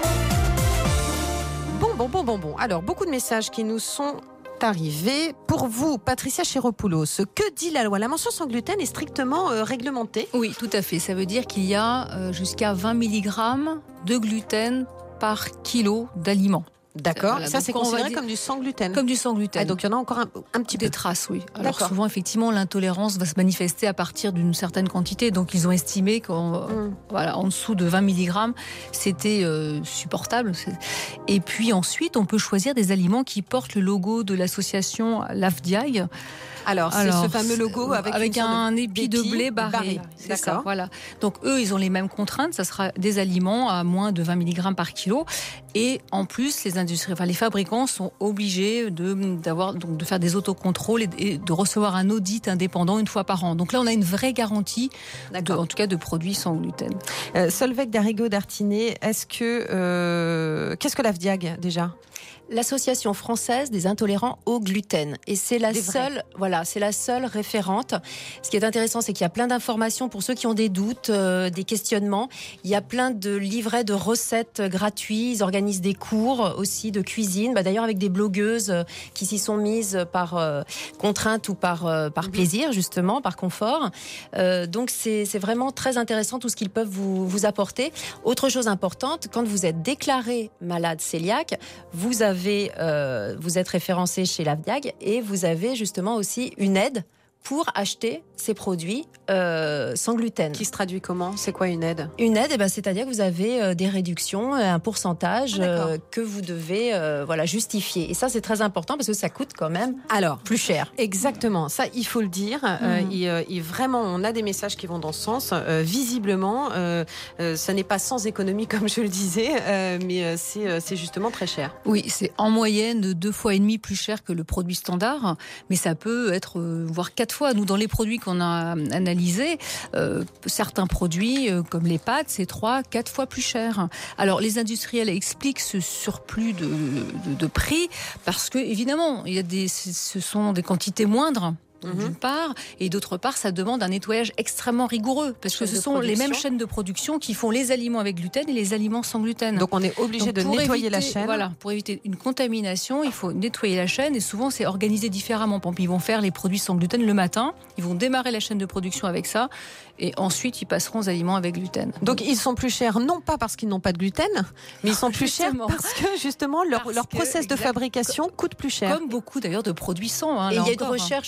Bon, bon, bon, bon, bon. Alors, beaucoup de messages qui nous sont arrivés. Pour vous, Patricia Chiropoulos, que dit la loi? La mention sans gluten est strictement euh, réglementée? Oui, tout à fait. Ça veut dire qu'il y a euh, jusqu'à vingt milligrammes de gluten par kilo d'aliments. D'accord, voilà, ça c'est considéré dire... comme du sans gluten. Comme du sans gluten. Ah, donc il y en a encore un, un petit peu. Des traces, oui. Alors D'accord. souvent, effectivement, l'intolérance va se manifester à partir d'une certaine quantité. Donc ils ont estimé qu'en mmh. voilà, en dessous de vingt milligrammes, c'était euh, supportable. Et puis ensuite, on peut choisir des aliments qui portent le logo de l'association Lafdiag. Alors, c'est Alors, ce fameux logo avec, avec un épi de blé barré. barré. C'est ça, voilà. Donc, eux, ils ont les mêmes contraintes. Ça sera des aliments à moins de vingt milligrammes par kilo. Et en plus, les industries, enfin, les fabricants sont obligés de, d'avoir, donc, de faire des autocontrôles et, et de recevoir un audit indépendant une fois par an. Donc là, on a une vraie garantie, de, en tout cas, de produits sans gluten. Euh, Solveig Darigo-Dartinet, est-ce que, euh, qu'est-ce que l'Afdiag, déjà ? L'Association française des intolérants au gluten. Et c'est la seule, voilà, c'est la seule référente. Ce qui est intéressant, c'est qu'il y a plein d'informations pour ceux qui ont des doutes, euh, des questionnements. Il y a plein de livrets de recettes gratuits. Ils organisent des cours aussi de cuisine. Bah, d'ailleurs, avec des blogueuses euh, qui s'y sont mises par euh, contrainte ou par, euh, par plaisir, justement, par confort. Euh, donc, c'est, c'est vraiment très intéressant tout ce qu'ils peuvent vous, vous apporter. Autre chose importante, quand vous êtes déclaré malade cœliaque, vous avez Euh, vous êtes référencé chez Lafdiag et vous avez justement aussi une aide pour acheter ces produits euh, sans gluten. Qui se traduit comment? C'est quoi une aide? Une aide, eh ben, c'est-à-dire que vous avez euh, des réductions, un pourcentage ah, euh, que vous devez euh, voilà, justifier. Et ça, c'est très important parce que ça coûte quand même Alors, plus cher. Exactement, ça, il faut le dire. Mmh. Euh, et, euh, et vraiment, on a des messages qui vont dans ce sens. Euh, visiblement, euh, euh, ça n'est pas sans économie, comme je le disais, euh, mais euh, c'est, euh, c'est justement très cher. Oui, c'est en moyenne deux fois et demi plus cher que le produit standard, mais ça peut être euh, voire quatre fois. Nous, dans les produits qu'on a analysés, euh, certains produits, euh, comme les pâtes, c'est trois, quatre fois plus cher. Alors, les industriels expliquent ce surplus de, de, de prix parce que, évidemment, il y a des, ce sont des quantités moindres. Mmh. D'une part, et d'autre part, ça demande un nettoyage extrêmement rigoureux parce que ce sont production. les mêmes chaînes de production qui font les aliments avec gluten et les aliments sans gluten. Donc on est obligé Donc, de nettoyer éviter, la chaîne. Voilà, pour éviter une contamination, il faut nettoyer la chaîne et souvent c'est organisé différemment. Par exemple, ils vont faire les produits sans gluten le matin, ils vont démarrer la chaîne de production avec ça et ensuite ils passeront aux aliments avec gluten. Donc ils sont plus chers non pas parce qu'ils n'ont pas de gluten, mais ils sont plus chers parce que justement leur, parce leur process que, de fabrication coûte plus cher. Comme beaucoup d'ailleurs de produits sans. Hein, et il y a encore, une recherche aussi dans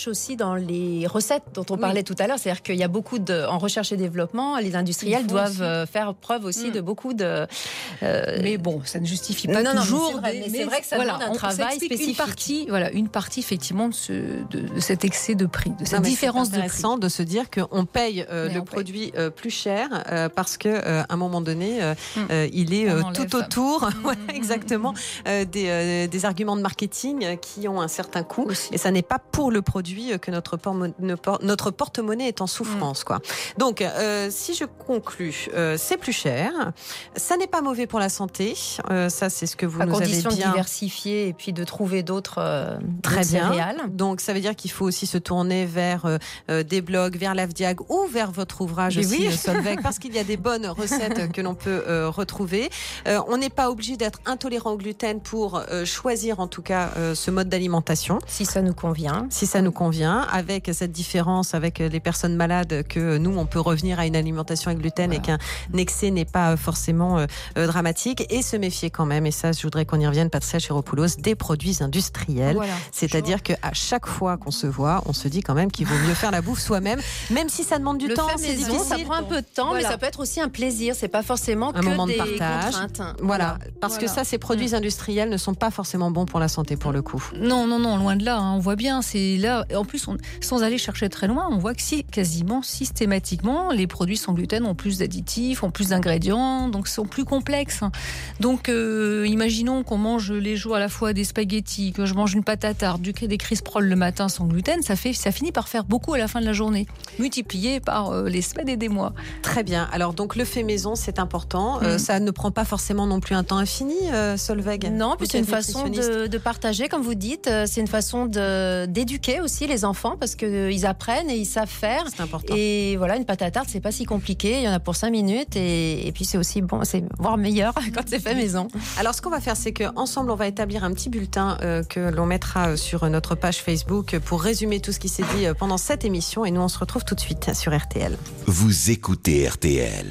dans les recettes dont on parlait oui. tout à l'heure. C'est-à-dire qu'il y a beaucoup de, en recherche et développement, les industriels doivent aussi. faire preuve aussi mmh. de beaucoup de. Euh... Mais bon, ça ne justifie pas non, toujours. Non, mais c'est vrai, mais c'est vrai que ça voilà, demande un travail spécifique. Une partie, voilà, une partie effectivement de, ce, de, de cet excès de prix, de cette non, différence de prix. C'est intéressant de se dire qu'on paye euh, le on produit paye. Euh, plus cher euh, parce que euh, à un moment donné, euh, mmh. euh, il est euh, tout autour, mmh. ouais, exactement, euh, des, euh, des arguments de marketing qui ont un certain coût. Aussi. Et ça n'est pas pour le produit que notre, por- notre porte-monnaie est en souffrance, mmh. quoi. Donc, euh, si je conclus, euh, c'est plus cher. Ça n'est pas mauvais pour la santé. Euh, ça, c'est ce que vous à nous avez bien. À condition de diversifier et puis de trouver d'autres. Euh, Très d'autres bien. Céréales. Donc, ça veut dire qu'il faut aussi se tourner vers euh, des blogs, vers l'Afdiag ou vers votre ouvrage Mais aussi, oui. Solveig, parce qu'il y a des bonnes recettes que l'on peut euh, retrouver. Euh, on n'est pas obligé d'être intolérant au gluten pour euh, choisir, en tout cas, euh, ce mode d'alimentation. Si ça nous convient. Si ça nous convient, avec cette différence avec les personnes malades que nous, on peut revenir à une alimentation avec gluten voilà. et qu'un excès n'est pas forcément euh, euh, dramatique et se méfier quand même, et ça, je voudrais qu'on y revienne, Patricia Chiropoulos, des produits industriels. Voilà, c'est-à-dire qu'à chaque fois qu'on se voit, on se dit quand même qu'il vaut mieux faire la bouffe soi-même, même si ça demande du Le temps, c'est maison, difficile. Ça prend un peu de temps, voilà. mais ça peut être aussi un plaisir. C'est pas forcément un que moment des de partage. contraintes. Voilà, parce voilà. que ça, ces produits mmh. industriels ne sont pas forcément bons pour la santé, pour le coup. Non, non, non, loin de là. Hein, on voit bien, c'est là. En plus, on, sans aller chercher très loin, on voit que si, quasiment systématiquement, les produits sans gluten ont plus d'additifs, ont plus d'ingrédients, donc sont plus complexes. Donc, euh, imaginons qu'on mange les jours à la fois des spaghettis, que je mange une pâte à tarte, du, des crisp-rolls le matin sans gluten, ça fait, ça finit par faire beaucoup à la fin de la journée, multiplié par euh, les semaines et des mois. Très bien. Alors donc le fait maison, c'est important. Mmh. Euh, ça ne prend pas forcément non plus un temps infini, euh, Solveig. Non, puis c'est une façon de, de partager, comme vous dites. C'est une façon de d'éduquer aussi les enfants parce que euh, ils apprennent et ils savent faire. C'est important. Et voilà, une pâte à tarte, c'est pas si compliqué. Il y en a pour cinq minutes et, et puis c'est aussi bon, c'est voire meilleur quand c'est fait maison. Alors ce qu'on va faire, c'est que ensemble, on va établir un petit bulletin euh, que l'on mettra sur notre page Facebook pour résumer tout ce qui s'est dit pendant cette émission. Et nous, on se retrouve tout de suite sur R T L. Vous écoutez R T L.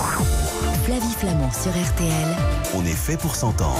Flavie Flamand sur R T L. On est fait pour s'entendre.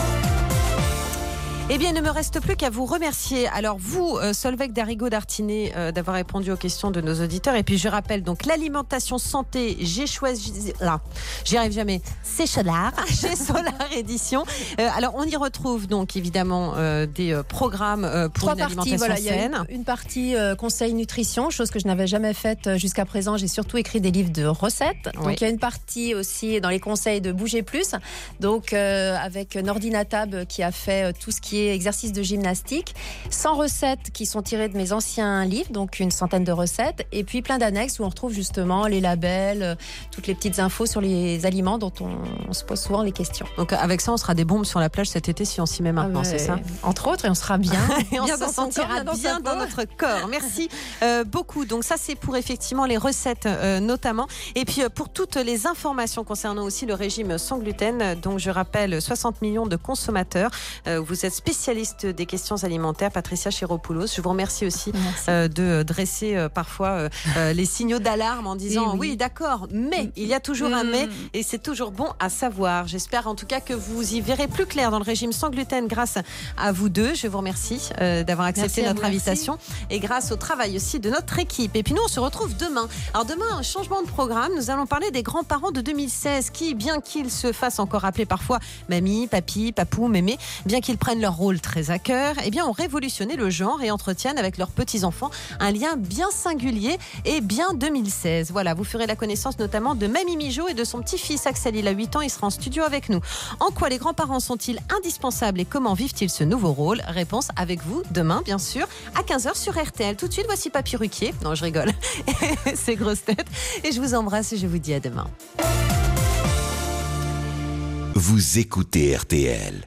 Eh bien, il ne me reste plus qu'à vous remercier. Alors vous, euh, Solveig Darigo-Dartinet, euh, d'avoir répondu aux questions de nos auditeurs. Et puis je rappelle donc l'alimentation santé, j'ai choisi, là, j'y arrive jamais, c'est Solar, chez Solar Édition. Euh, alors on y retrouve donc évidemment euh, des euh, programmes euh, pour Trois une parties, alimentation voilà, saine. Il y a une, une partie euh, conseil nutrition, chose que je n'avais jamais faite jusqu'à présent. J'ai surtout écrit des livres de recettes. Oui. Donc il y a une partie aussi dans les conseils de bouger plus. Donc euh, avec Nordina Tab qui a fait euh, tout ce qui est exercices de gymnastique, cent recettes qui sont tirées de mes anciens livres, donc une centaine de recettes, et puis plein d'annexes où on retrouve justement les labels, euh, toutes les petites infos sur les aliments dont on, on se pose souvent les questions. Donc avec ça, on sera des bombes sur la plage cet été si on s'y met maintenant, ah, c'est ça? Entre autres, et on sera bien. et on bien se sentira corps, bien dans, dans notre corps. Merci euh, beaucoup. Donc ça, c'est pour effectivement les recettes euh, notamment. Et puis euh, pour toutes les informations concernant aussi le régime sans gluten, donc je rappelle soixante millions de consommateurs. Euh, vous êtes spécialiste des questions alimentaires, Patricia Chiropoulos. Je vous remercie aussi euh, de dresser euh, parfois euh, les signaux d'alarme en disant oui, oui d'accord, mais il y a toujours un mais et c'est toujours bon à savoir. J'espère en tout cas que vous y verrez plus clair dans le régime sans gluten grâce à vous deux. Je vous remercie euh, d'avoir accepté merci notre invitation et grâce au travail aussi de notre équipe. Et puis nous, on se retrouve demain. Alors demain, un changement de programme. Nous allons parler des grands-parents de deux mille seize qui, bien qu'ils se fassent encore appeler parfois mamie, papy, papou, mémé, bien qu'ils prennent leur rôle très à cœur, eh bien, ont révolutionné le genre et entretiennent avec leurs petits-enfants un lien bien singulier et bien deux mille seize. Voilà, vous ferez la connaissance notamment de Mamie Mijo et de son petit-fils Axel. Il a huit ans, il sera en studio avec nous. En quoi les grands-parents sont-ils indispensables et comment vivent-ils ce nouveau rôle? Réponse avec vous demain, bien sûr, à quinze heures sur R T L. Tout de suite, voici Papy Ruquier. Non, je rigole. C'est grosse tête. Et je vous embrasse et je vous dis à demain. Vous écoutez R T L.